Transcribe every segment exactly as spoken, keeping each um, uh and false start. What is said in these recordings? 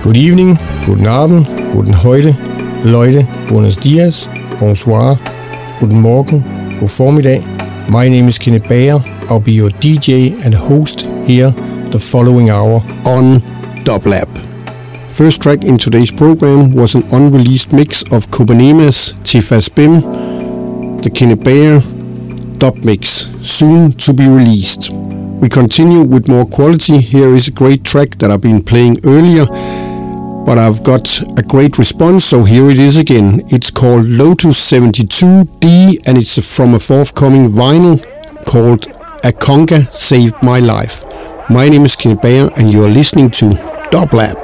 Good evening, guten Abend, guten heute, Leute, buenos dias, bonsoir, guten morgen, god formiddag. My name is Kenneth Bager. I'll be your D J and host here the following hour on Dublab. First track in today's program was an unreleased mix of Copanemas Tifas Bim, the Kenneth Bager dub mix, soon to be released. We continue with more quality. Here is a great track that I've been playing earlier, but I've got a great response, so here it is again. It's called Lotus seventy-two D, and it's from a forthcoming vinyl called A Conga Saved My Life. My name is Kenneth Bager, and you are listening to Dublab.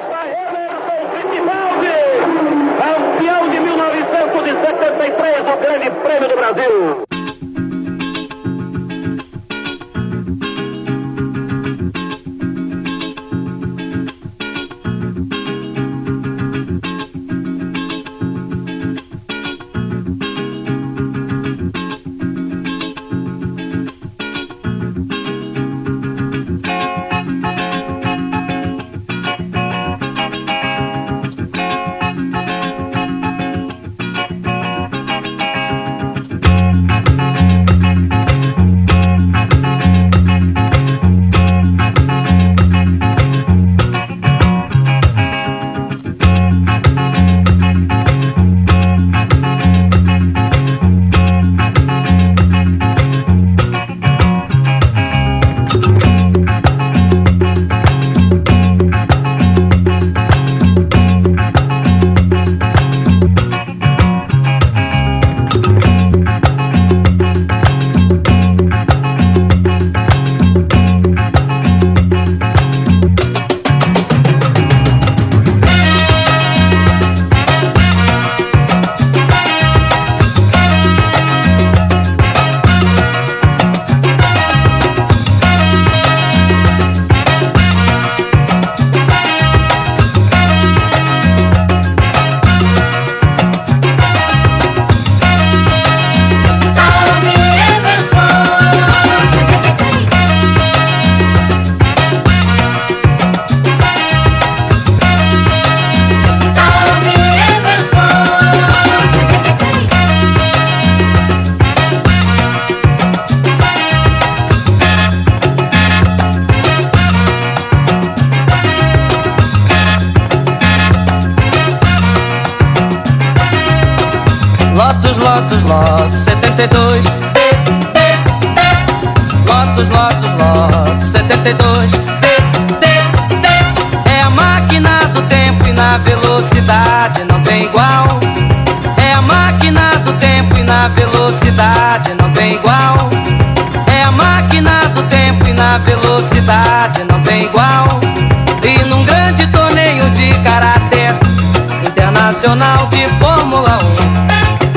Lotus, Lotus, setenta e dois D, D, D. Lotus, Lotus, Lotus, setenta e dois D, D, D. É a máquina do tempo e na velocidade não tem igual. É a máquina do tempo e na velocidade não tem igual. É a máquina do tempo e na velocidade não tem igual. E num grande torneio de caráter internacional de Fórmula um,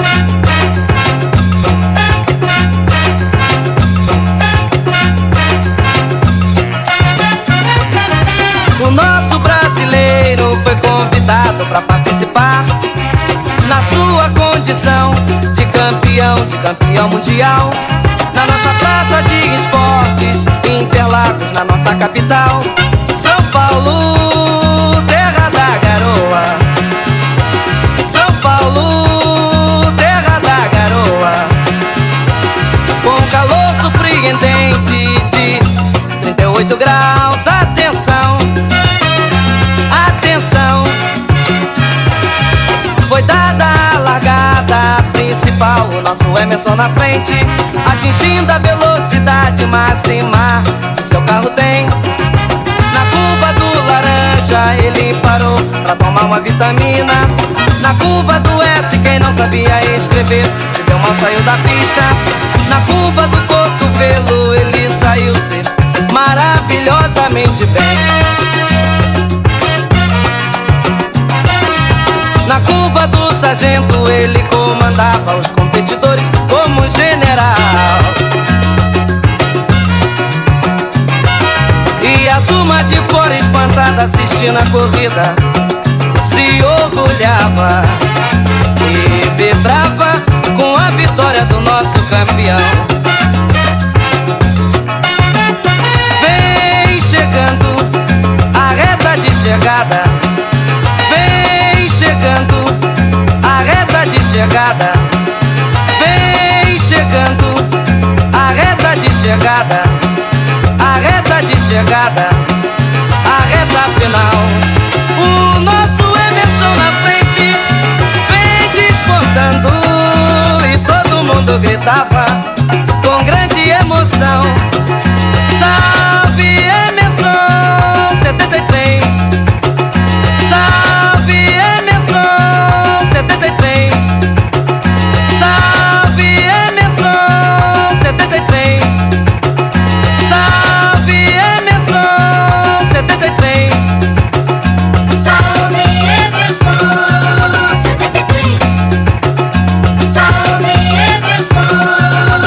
o nosso brasileiro foi convidado para participar na sua condição de campeão, de campeão mundial, na nossa praça de esportes, Interlagos, na nossa capital, São Paulo, terra da garoa. São Paulo, terra da garoa. Com calor surpreendente de trinta e oito graus, atenção, atenção. Foi dada a largada principal, o nosso Emerson na frente, atingindo a velocidade máxima que seu carro tem. Na curva do laranja ele parou pra tomar uma vitamina. Na curva do S quem não sabia escrever se deu mal, saiu da pista. Na curva do cotovelo ele saiu-se maravilhosamente bem. Na curva do sargento ele comandava os competidores como general. E a turma de fora espantada assistindo a corrida se orgulhava e vibrava com a vitória do nosso campeão. Vem chegando a reta de chegada, chegada, a reta final. O nosso Emerson na frente vem descontando e todo mundo gritava com grande emoção: salve Emerson setenta e três, salve Emerson setenta e três, salve Emerson setenta e três, salve Emerson setenta e três, salve Emerson setenta e três, salve Emerson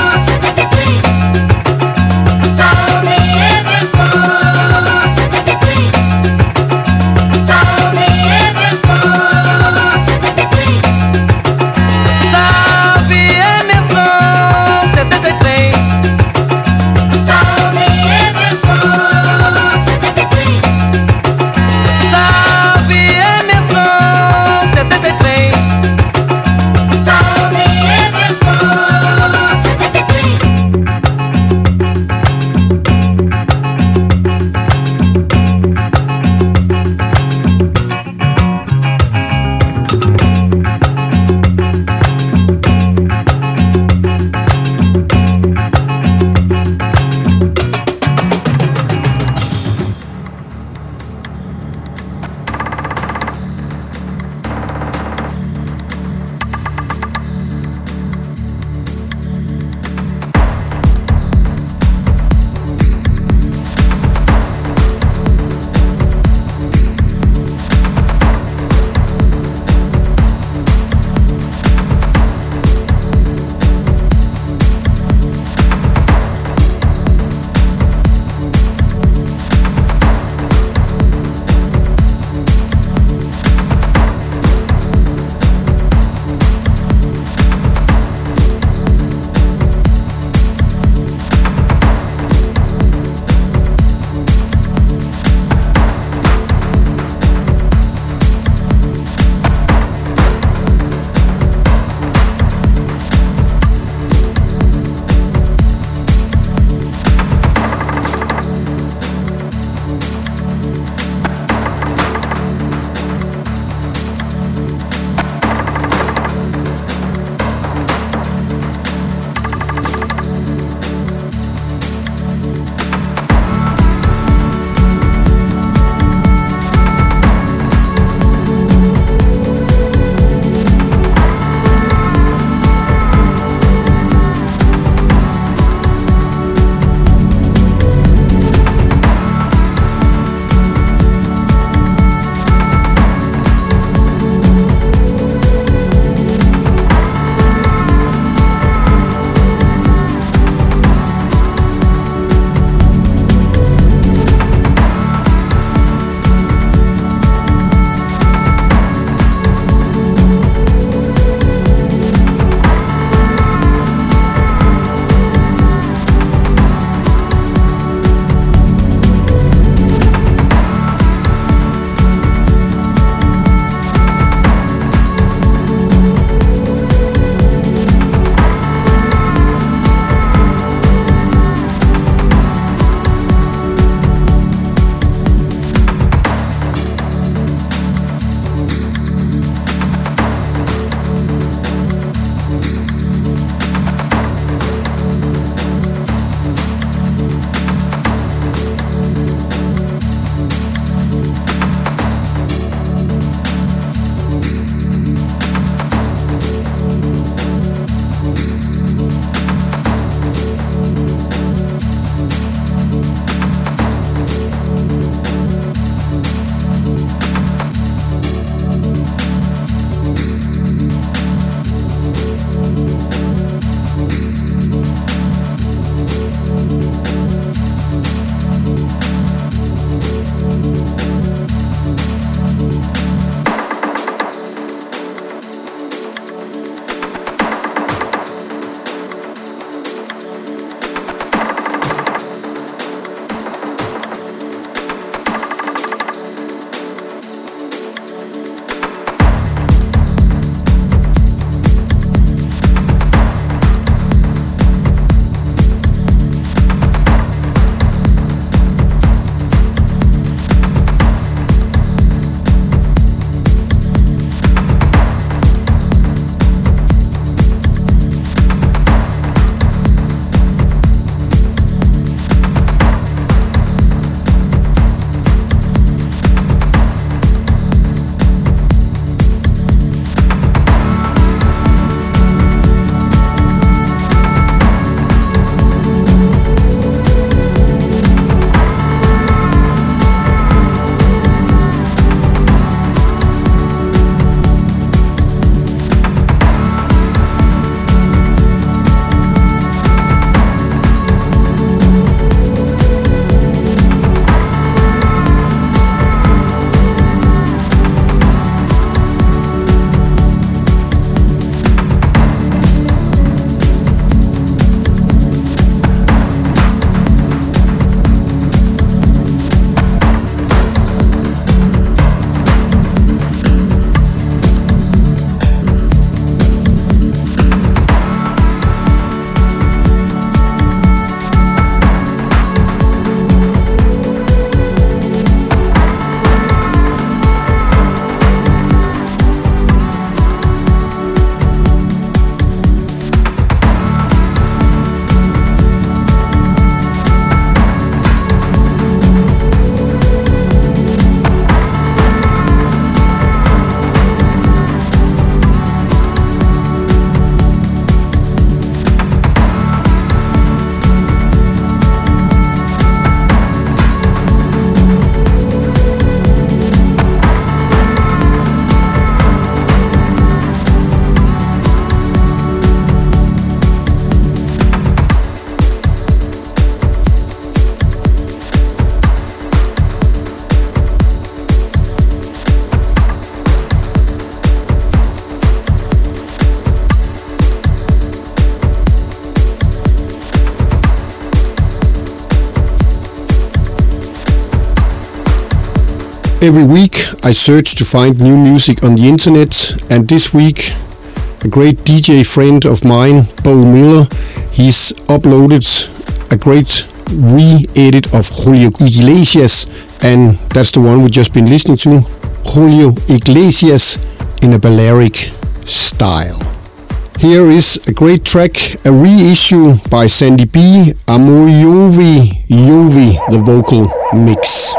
Every week I search to find new music on the internet, and this week a great D J friend of mine, Bo Miller, he's uploaded a great re-edit of Julio Iglesias, and that's the one we've just been listening to, Julio Iglesias in a Balearic style. Here is a great track, a reissue by Sandy B, Amor Jovi, Jovi, the vocal mix.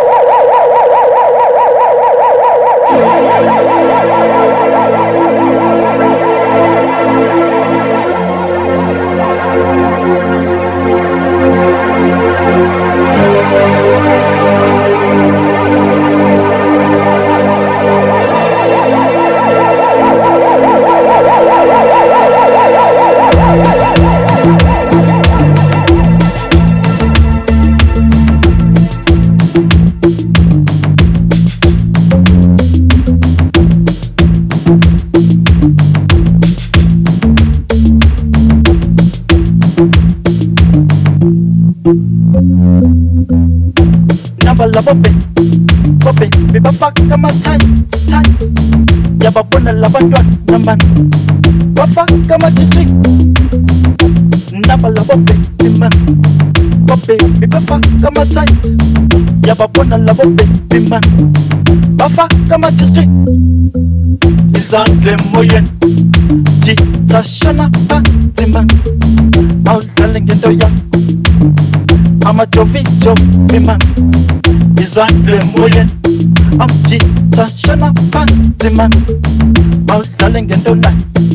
La bobe, bobe, biba faka ma tight, tight. Yaba bona la bandwa naman, wafaka ma district. Naba la bobe, biman, bobe, biba faka ma tight. Yaba bona la bobe, biman, wafaka ma district. Izandle moyen, jita shana pa diman. Au dalengendo ya, ama jovi jo biman. Izandle moyen, amjita shana pantiman. Awudlale ngendona,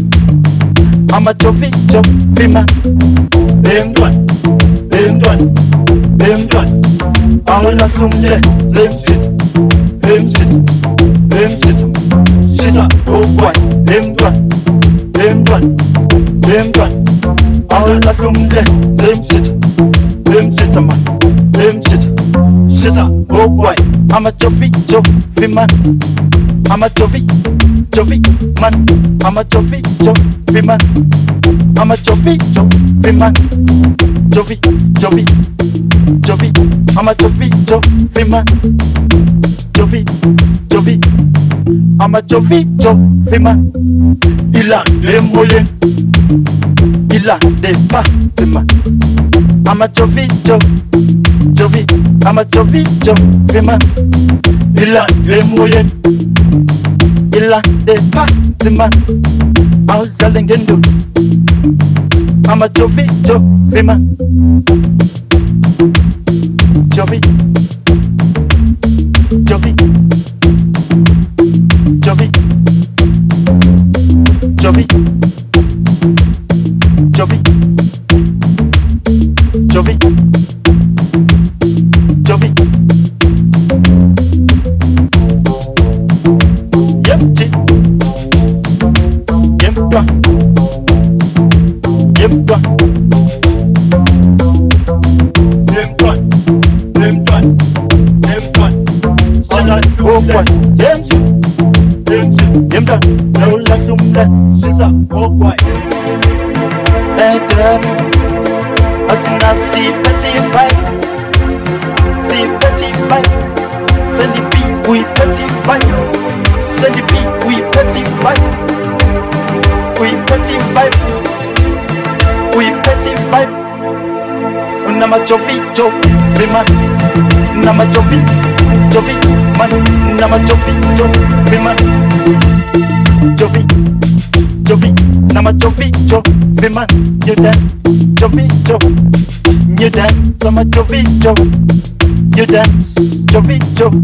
amajovi jovi man. Bemdwan, bemdwan, bemdwan. Awulahlumle zemjit, bemjit, bemjit. Shisa ogway, bemdwan, bemdwan, bemdwan. Awulahlumle zemjit, bemjit man, bemjit. Shisa ogway, I'm a jovi, jovi man. I'm a jovi, jovi man. I'm a jovi, jovi man. I'm a jovi, jovi man. Jovi, jovi, jovi. I'm a jovi, jovi man. Jovi, jovi. I'm a jovi, jovi man. Il a des moyens, il a des bâtiments. I'm a jovi, jovi. Jovi, I'm a jovi, jovi man. Il a des moyens, il a des bâtiments. Au Zalengendo, I'm a jovi, jovi man. Jovi, jovi, jovi, jovi, jovi, jovi. Jovi, yep, G, yep, toi, yep, toi, yep, toi, yep, toi, yep, toi. She's a oh boy, yep, G, yep, G, yep, toi. No la sumle, she's a oh boy. Hey, damn, what's not see petty fight? See petty fight, send the beat, we petty fight. Send the beat, we petty fight. We petty fight. We petty fight. Nama jovi, jovi man. Nama jovi, jovi man. Nama jovi, jovi man. Jovi, jovi. Nama jovi, jovi man. You dance, jovi, jovi. You dance, I'm a jovi, jovi. You dance, jovi, jovi,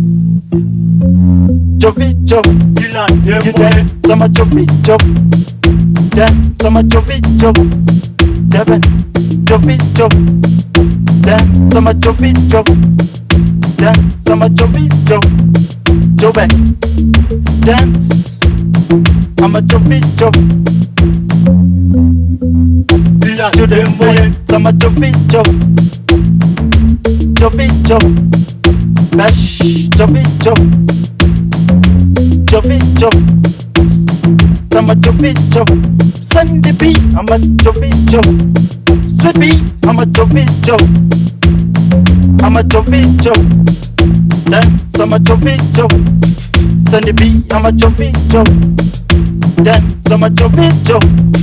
jovi, jovi. You like you dance, I'm a jovi, jovi. Dance, I'm a jovi, jovi. Devin, jovi, jovi. Dance, I'm a jovi, jovi. Dance, I'm a jovi, jovi. Jovi, dance, I'm a jovi, jovi. You like you dance, I'm a jovi, jovi. Jovi, jovi, bash, jovi, jovi, jovi, jovi. I'm a jovi, jovi. Sandy B, I'm a jovi, jovi. Sweet B, I'm a jovi, jovi. I'm a jovi, jovi. Dance, I'm a choppy chop. Sunny B, I'm a choppy chop. Dance, I'm a choppy chop.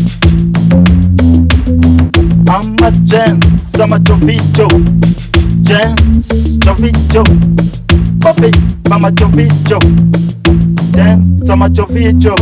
I'm a dance, I'm a choppy chop. Dance, choppy chop. Poppy, I'm a choppy chop. Dance, I'm a choppy chop.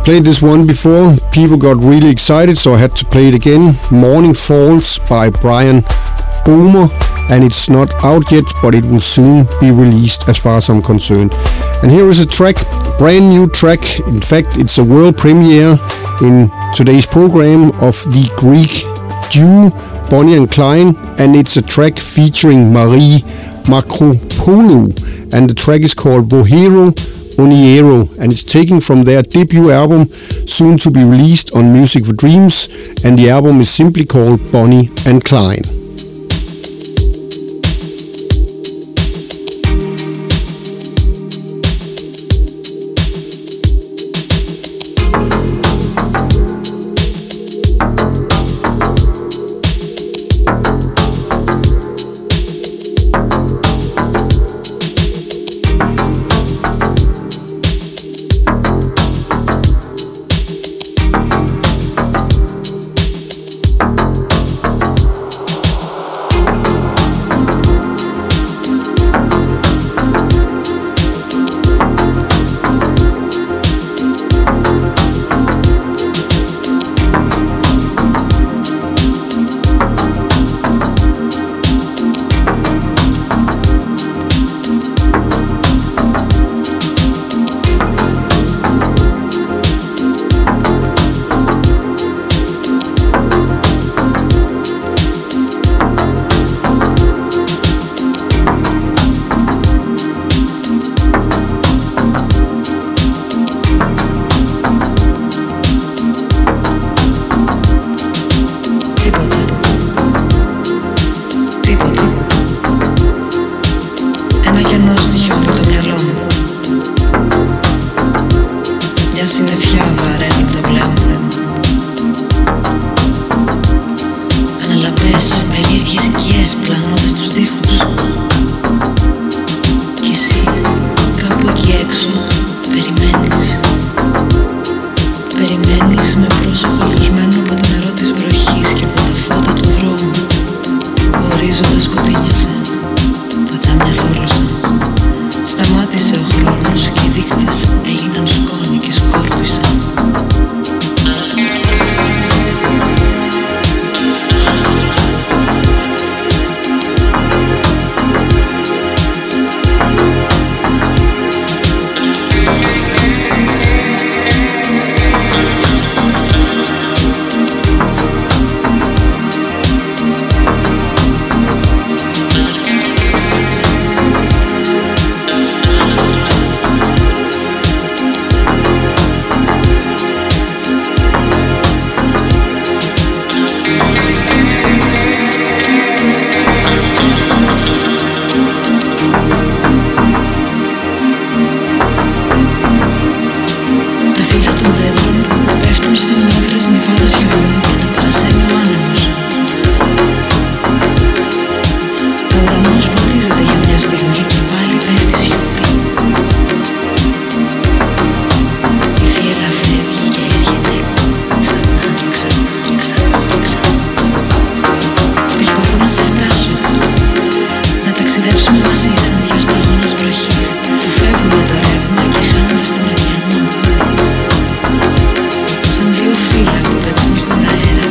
played this one before. People got really excited, so I had to play it again. Morning Falls by Brian Boomer, and it's not out yet, but it will soon be released as far as I'm concerned. And here is a track, brand new track. In fact, it's a world premiere in today's program of the Greek duo Bonnie and Clyde, and it's a track featuring Marie Markopoulou, and the track is called Vohero Oniero, and it's taken from their debut album, soon to be released on Music for Dreams, and the album is simply called Bonnie and Clyde. Σαν δύο φύλλα που πετούν στον αέρα.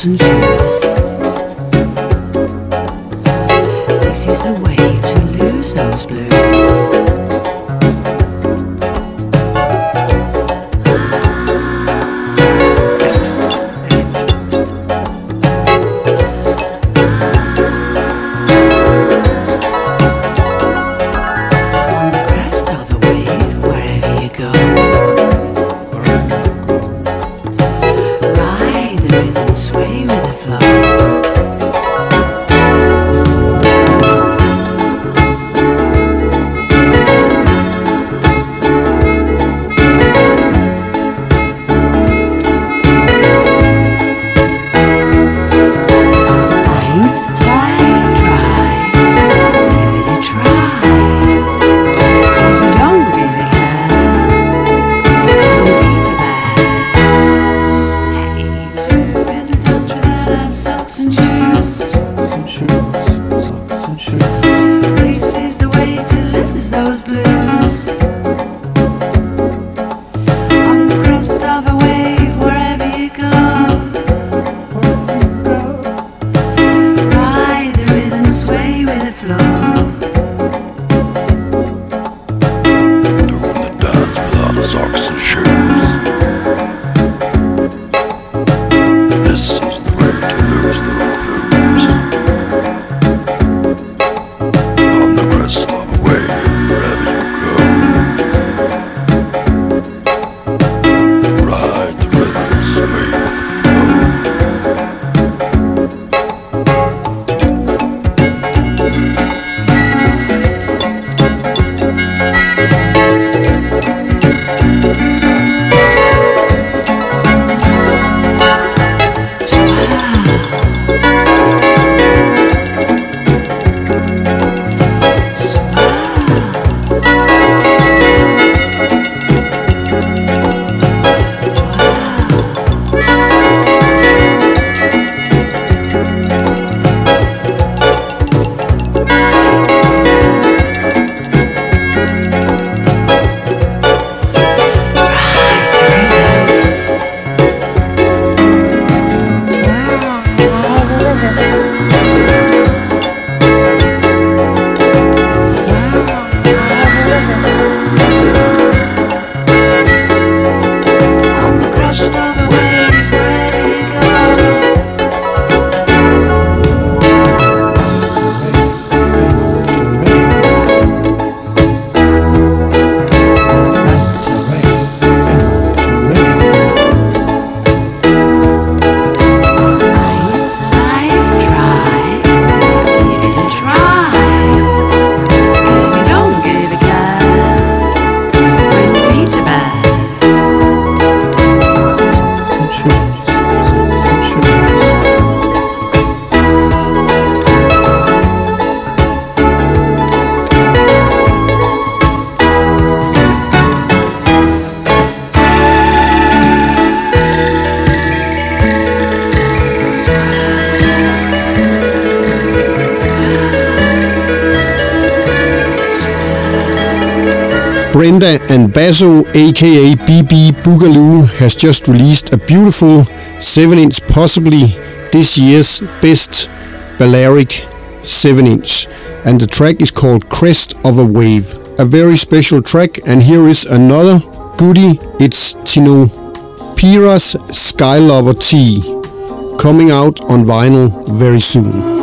socks and shoes. This is the way to lose those blues. Brenda and Basso, aka B B Boogaloo, has just released a beautiful seven inch, possibly this year's best Balearic seven inch, and the track is called Crest of a Wave. A very special track, and here is another goodie. It's Tino Pira's Skylover T, coming out on vinyl very soon.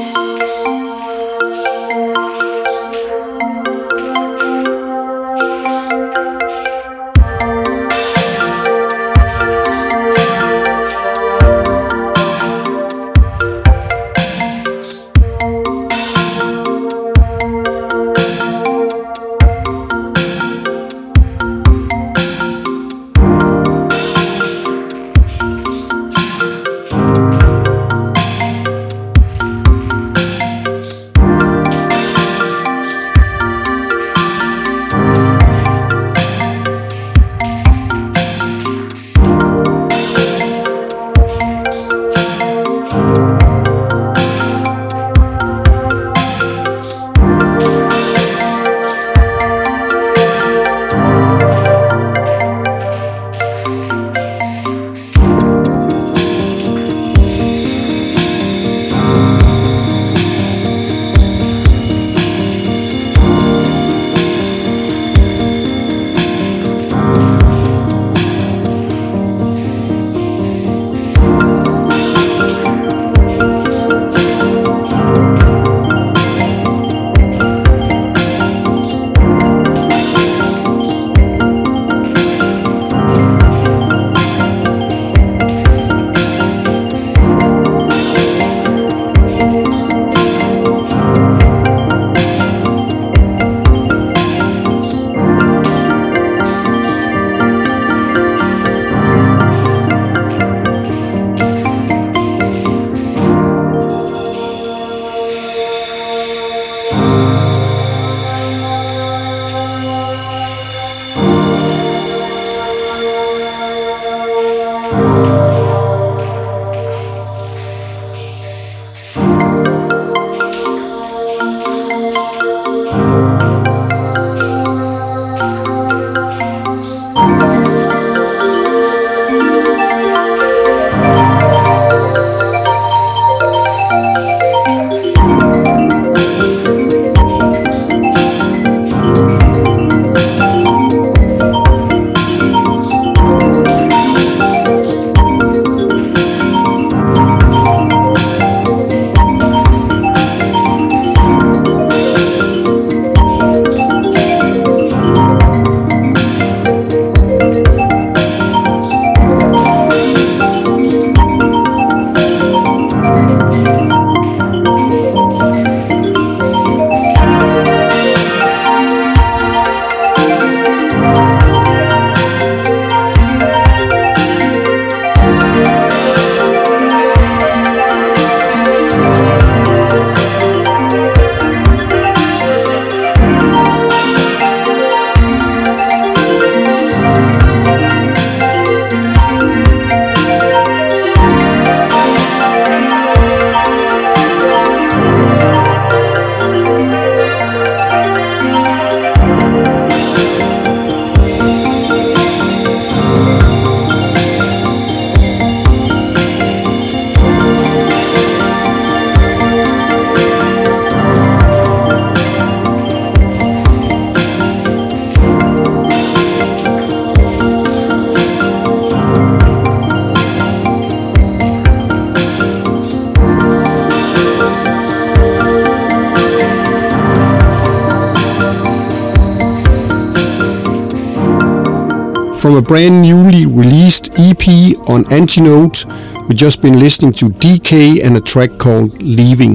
From a brand newly released E P on Antinote, we've just been listening to D K and a track called Leaving.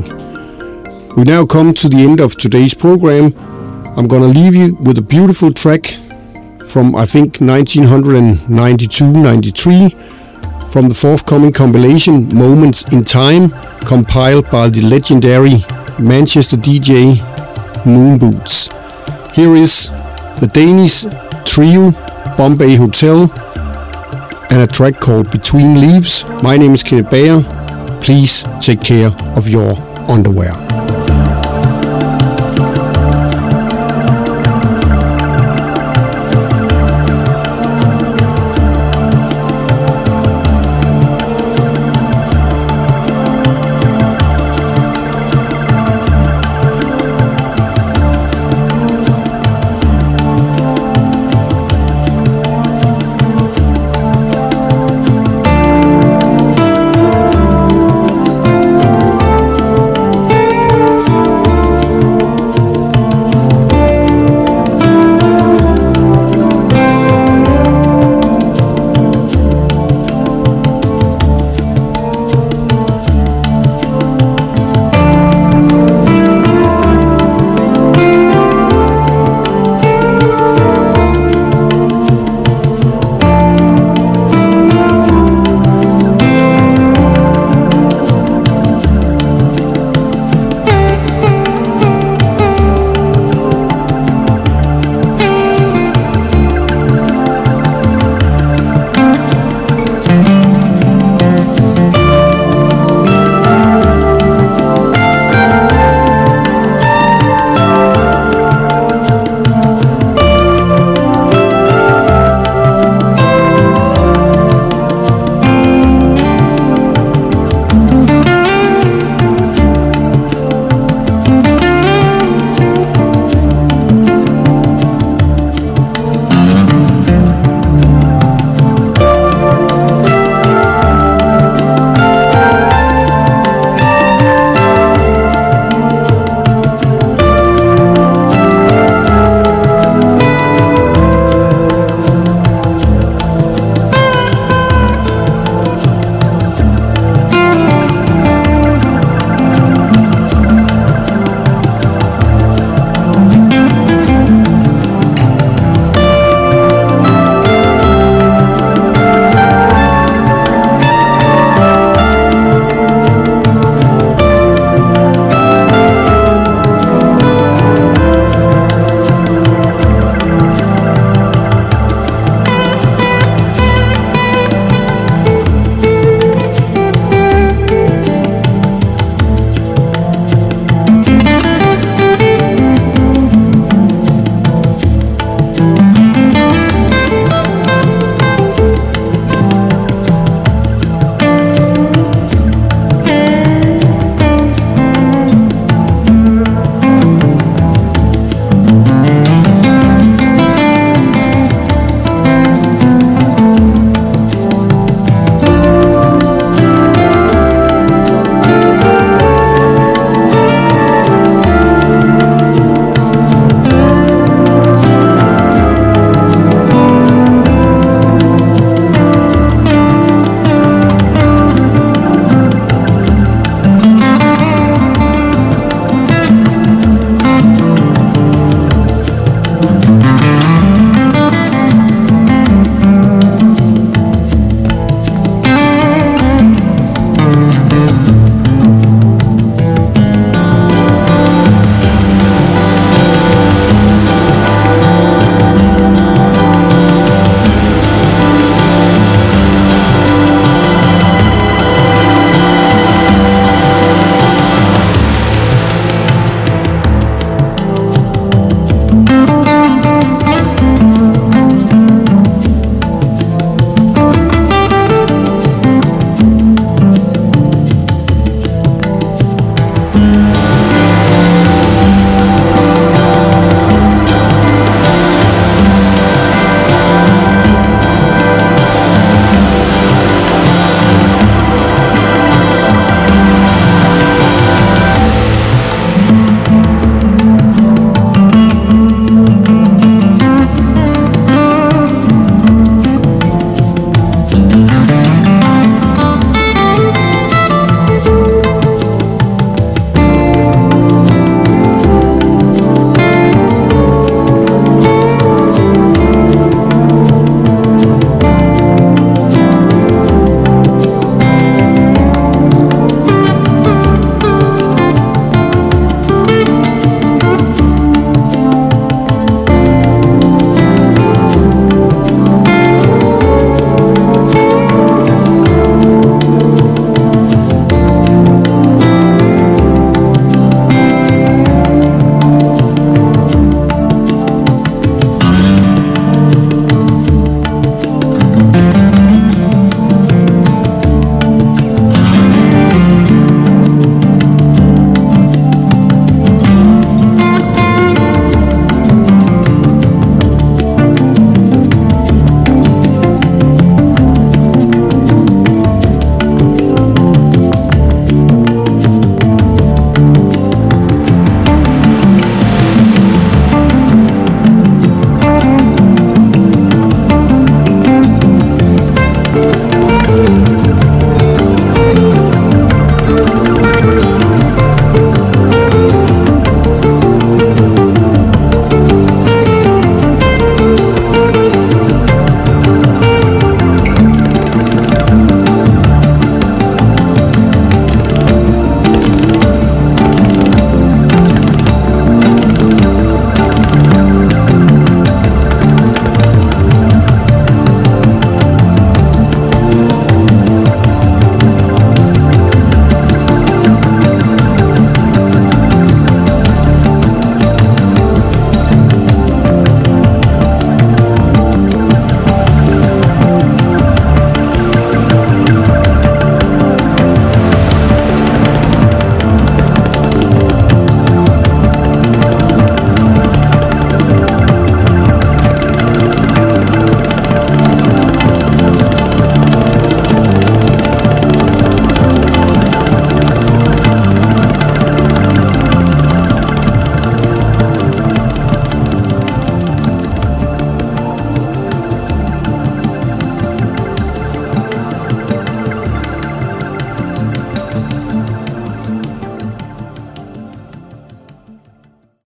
We now come to the end of today's program. I'm gonna leave you with a beautiful track from I think nineteen ninety-two ninety-three from the forthcoming compilation Moments in Time, compiled by the legendary Manchester D J Moonboots. Here is the Danish trio Bombay Hotel and a track called Between Leaves. My name is Kenneth Bager. Please take care of your underwear.